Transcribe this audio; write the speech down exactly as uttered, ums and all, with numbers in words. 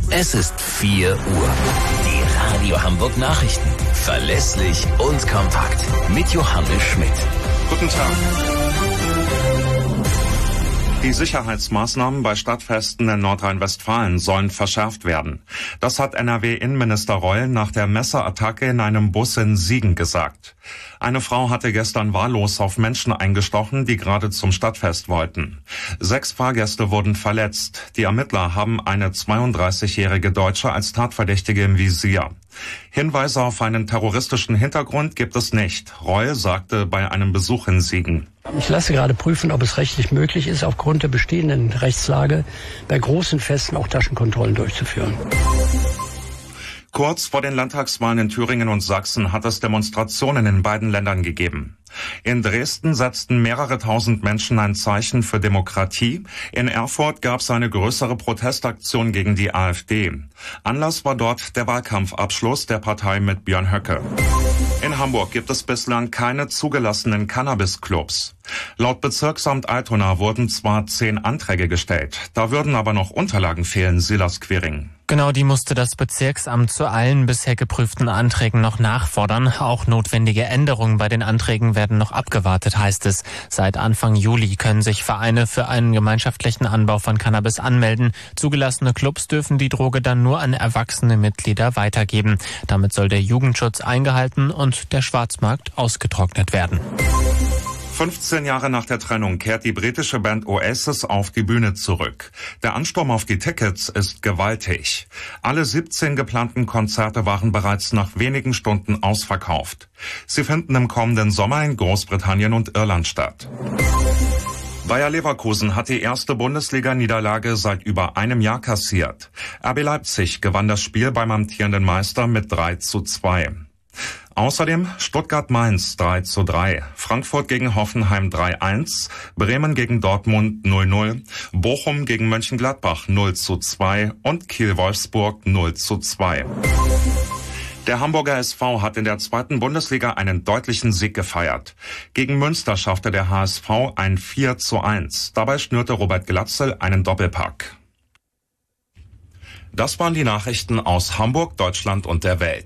Es ist vier Uhr. Die Radio Hamburg Nachrichten. Verlässlich und kompakt. Mit Johannes Schmidt. Guten Tag. Die Sicherheitsmaßnahmen bei Stadtfesten in Nordrhein-Westfalen sollen verschärft werden. Das hat N R W-Innenminister Reul nach der Messerattacke in einem Bus in Siegen gesagt. Eine Frau hatte gestern wahllos auf Menschen eingestochen, die gerade zum Stadtfest wollten. Sechs Fahrgäste wurden verletzt. Die Ermittler haben eine zweiunddreißigjährige Deutsche als Tatverdächtige im Visier. Hinweise auf einen terroristischen Hintergrund gibt es nicht. Reul sagte bei einem Besuch in Siegen: Ich lasse gerade prüfen, ob es rechtlich möglich ist, aufgrund der bestehenden Rechtslage bei großen Festen auch Taschenkontrollen durchzuführen. Kurz vor den Landtagswahlen in Thüringen und Sachsen hat es Demonstrationen in beiden Ländern gegeben. In Dresden setzten mehrere tausend Menschen ein Zeichen für Demokratie. In Erfurt gab es eine größere Protestaktion gegen die AfD. Anlass war dort der Wahlkampfabschluss der Partei mit Björn Höcke. In Hamburg gibt es bislang keine zugelassenen Cannabis-Clubs. Laut Bezirksamt Altona wurden zwar zehn Anträge gestellt, da würden aber noch Unterlagen fehlen, Silas Quiring. Genau, die musste das Bezirksamt zu allen bisher geprüften Anträgen noch nachfordern. Auch notwendige Änderungen bei den Anträgen werden noch abgewartet, heißt es. Seit Anfang Juli können sich Vereine für einen gemeinschaftlichen Anbau von Cannabis anmelden. Zugelassene Clubs dürfen die Droge dann nur an erwachsene Mitglieder weitergeben. Damit soll der Jugendschutz eingehalten und der Schwarzmarkt ausgetrocknet werden. fünfzehn Jahre nach der Trennung kehrt die britische Band Oasis auf die Bühne zurück. Der Ansturm auf die Tickets ist gewaltig. Alle siebzehn geplanten Konzerte waren bereits nach wenigen Stunden ausverkauft. Sie finden im kommenden Sommer in Großbritannien und Irland statt. Bayer Leverkusen hat die erste Bundesliga-Niederlage seit über einem Jahr kassiert. R B Leipzig gewann das Spiel beim amtierenden Meister mit drei zu zwei. Außerdem Stuttgart-Mainz drei zu drei, Frankfurt gegen Hoffenheim drei eins, Bremen gegen Dortmund null null, Bochum gegen Mönchengladbach null zu zwei und Kiel-Wolfsburg null zu zwei. Der Hamburger S V hat in der zweiten Bundesliga einen deutlichen Sieg gefeiert. Gegen Münster schaffte der H S V ein vier zu eins. Dabei schnürte Robert Glatzel einen Doppelpack. Das waren die Nachrichten aus Hamburg, Deutschland und der Welt.